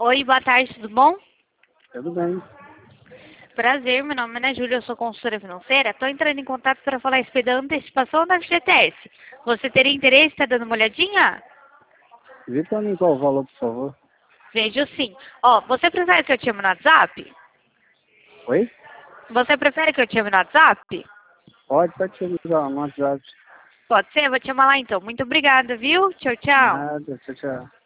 Oi, boa tarde, tudo bom? Tudo bem. Prazer, meu nome é Ana Júlia, eu sou consultora financeira. Estou entrando em contato para falar a respeito da antecipação da FGTS. Você teria interesse? Está dando uma olhadinha? Vê pra mim qual o valor, por favor. Vejo sim. Ó, você prefere que eu te chame no WhatsApp? Oi? Você prefere que eu te chame no WhatsApp? Pode te avisar no WhatsApp. Pode ser? Vou te chamar lá então. Muito obrigada, viu? Tchau, tchau. Nada, tchau, tchau.